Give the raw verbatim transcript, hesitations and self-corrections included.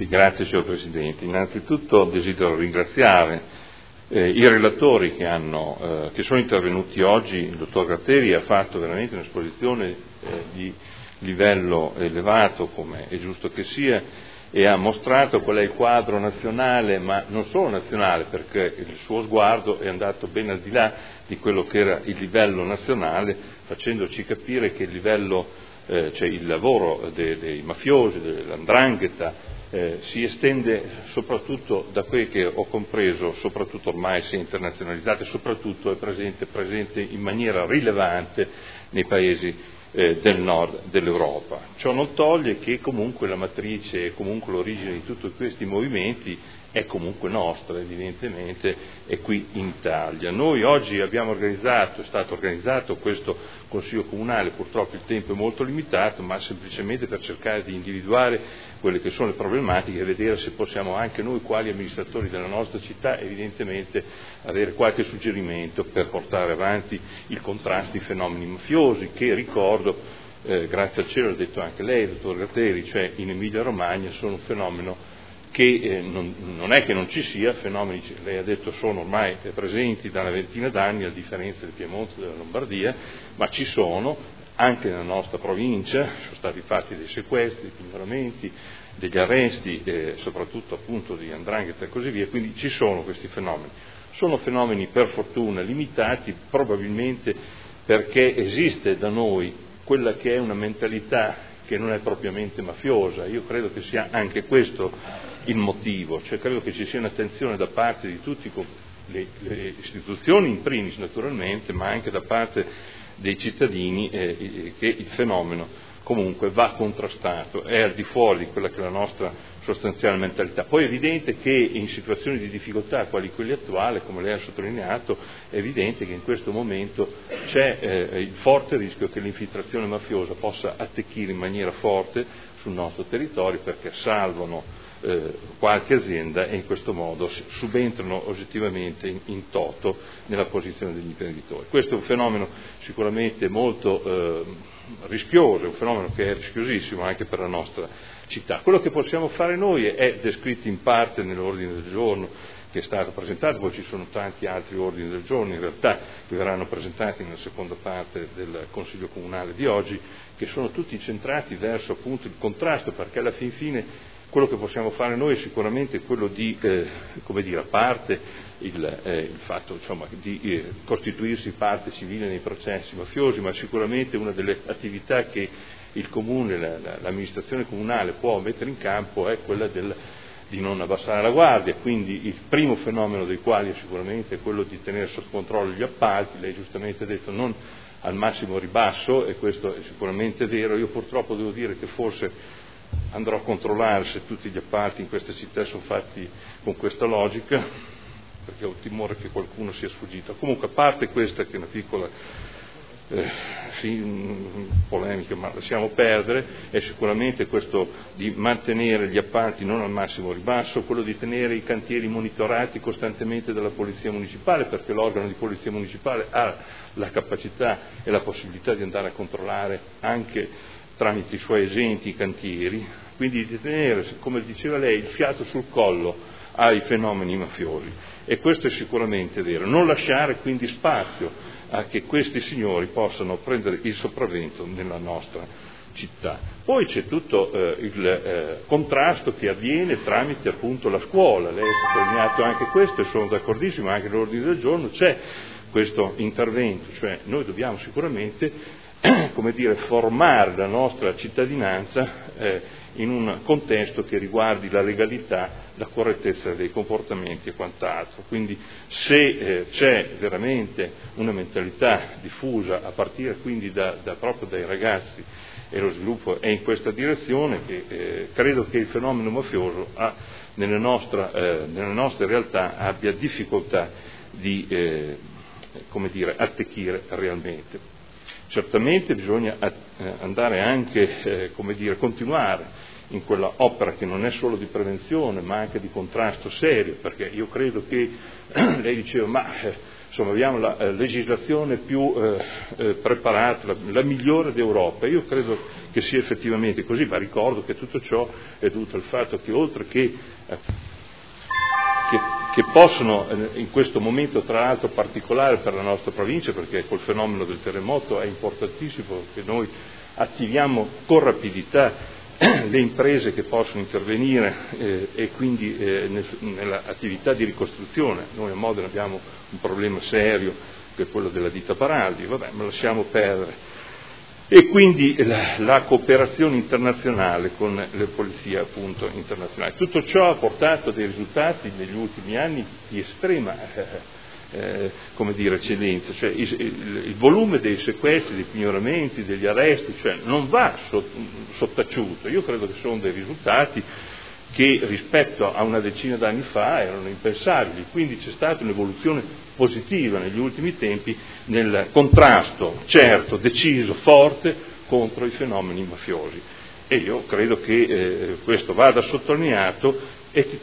Sì, grazie signor Presidente. Innanzitutto desidero ringraziare eh, i relatori che, hanno, eh, che sono intervenuti oggi. Il dottor Gratteri ha fatto veramente un'esposizione eh, di livello elevato, come è giusto che sia, e ha mostrato qual è il quadro nazionale, ma non solo nazionale, perché il suo sguardo è andato ben al di là di quello che era il livello nazionale, facendoci capire che il livello, eh, cioè il lavoro de, dei mafiosi, dell'andrangheta, eh, si estende soprattutto, da quel che ho compreso, soprattutto ormai si è internazionalizzato e soprattutto è presente, presente in maniera rilevante nei paesi Eh, del nord dell'Europa. Ciò non toglie che comunque la matrice e comunque l'origine di tutti questi movimenti è comunque nostra, evidentemente, è qui in Italia. Noi oggi abbiamo organizzato, è stato organizzato questo Consiglio Comunale, purtroppo il tempo è molto limitato, ma semplicemente per cercare di individuare quelle che sono le problematiche e vedere se possiamo anche noi, quali amministratori della nostra città, evidentemente avere qualche suggerimento per portare avanti il contrasto ai fenomeni mafiosi, che ricordo, eh, grazie al cielo, l'ha detto anche lei, dottor Gratteri, cioè in Emilia Romagna sono un fenomeno che eh, non, non è che non ci sia, fenomeni, lei ha detto, sono ormai presenti da una ventina d'anni, a differenza del Piemonte e della Lombardia, ma ci sono anche nella nostra provincia, sono stati fatti dei sequestri, dei pignoramenti, degli arresti, eh, soprattutto appunto di 'ndrangheta e così via, quindi ci sono questi fenomeni. Sono fenomeni per fortuna limitati, probabilmente perché esiste da noi quella che è una mentalità che non è propriamente mafiosa. Io credo che sia anche questo il motivo, cioè credo che ci sia un'attenzione da parte di tutte le, le istituzioni, in primis naturalmente, ma anche da parte dei cittadini, eh, che il fenomeno comunque va contrastato, è al di fuori di quella che è la nostra sostanziale mentalità. Poi è evidente che in situazioni di difficoltà quali quelle attuali, come lei ha sottolineato, è evidente che in questo momento c'è eh, il forte rischio che l'infiltrazione mafiosa possa attecchire in maniera forte sul nostro territorio, perché salvano eh, qualche azienda e in questo modo subentrano oggettivamente in, in toto nella posizione degli imprenditori. Questo è un fenomeno sicuramente molto eh, rischioso, è un fenomeno che è rischiosissimo anche per la nostra città. Quello che possiamo fare noi è descritto in parte nell'ordine del giorno che è stato presentato, poi ci sono tanti altri ordini del giorno in realtà che verranno presentati nella seconda parte del Consiglio Comunale di oggi, che sono tutti incentrati verso appunto il contrasto, perché alla fin fine quello che possiamo fare noi è sicuramente quello di, eh, come dire, a parte il, eh, il fatto insomma, di eh, costituirsi parte civile nei processi mafiosi, ma sicuramente una delle attività che il Comune, la, la, l'amministrazione comunale può mettere in campo è quella del, di non abbassare la guardia. Quindi il primo fenomeno dei quali è sicuramente quello di tenere sotto controllo gli appalti. Lei giustamente ha detto non al massimo ribasso, e questo è sicuramente vero. Io purtroppo devo dire che forse andrò a controllare se tutti gli appalti in queste città sono fatti con questa logica, perché ho timore che qualcuno sia sfuggito. Comunque, a parte questa che è una piccola eh, sì, polemica, ma lasciamo perdere, è sicuramente questo di mantenere gli appalti non al massimo ribasso, quello di tenere i cantieri monitorati costantemente dalla Polizia Municipale, perché l'organo di Polizia Municipale ha la capacità e la possibilità di andare a controllare anche tramite i suoi agenti i cantieri, quindi di tenere, come diceva lei, il fiato sul collo ai fenomeni mafiosi, e questo è sicuramente vero. Non lasciare quindi spazio a che questi signori possano prendere il sopravvento nella nostra città. Poi c'è tutto eh, il eh, contrasto che avviene tramite appunto la scuola. Lei ha sottolineato anche questo e sono d'accordissimo, anche nell'ordine del giorno c'è questo intervento, cioè noi dobbiamo sicuramente come dire, formare la nostra cittadinanza eh, in un contesto che riguardi la legalità, la correttezza dei comportamenti e quant'altro. Quindi se eh, c'è veramente una mentalità diffusa a partire quindi da, da, proprio dai ragazzi, e lo sviluppo è in questa direzione, che eh, credo che il fenomeno mafioso ha, nelle, nostra, eh, nelle nostre realtà abbia difficoltà di eh, come dire, attecchire realmente. Certamente bisogna andare anche, eh, come dire, continuare in quella opera che non è solo di prevenzione ma anche di contrasto serio, perché io credo che lei diceva ma eh, insomma abbiamo la eh, legislazione più eh, eh, preparata, la, la migliore d'Europa. Io credo che sia effettivamente così, ma ricordo che tutto ciò è dovuto al fatto che oltre che eh, Che, che possono eh, in questo momento, tra l'altro particolare per la nostra provincia, perché col fenomeno del terremoto è importantissimo che noi attiviamo con rapidità le imprese che possono intervenire eh, e quindi eh, nel, nell'attività di ricostruzione. Noi a Modena abbiamo un problema serio che è quello della ditta Baraldi, vabbè, ma lasciamo perdere. E quindi la, la cooperazione internazionale con le polizie appunto internazionali. Tutto ciò ha portato dei risultati negli ultimi anni di estrema eh, eh, come dire, eccellenza, cioè il, il, il volume dei sequestri, dei pignoramenti, degli arresti, cioè non va sott, sottaciuto. Io credo che sono dei risultati che rispetto a una decina d'anni fa erano impensabili, quindi c'è stata un'evoluzione positiva negli ultimi tempi nel contrasto certo, deciso, forte contro i fenomeni mafiosi, e io credo che eh, questo vada sottolineato e che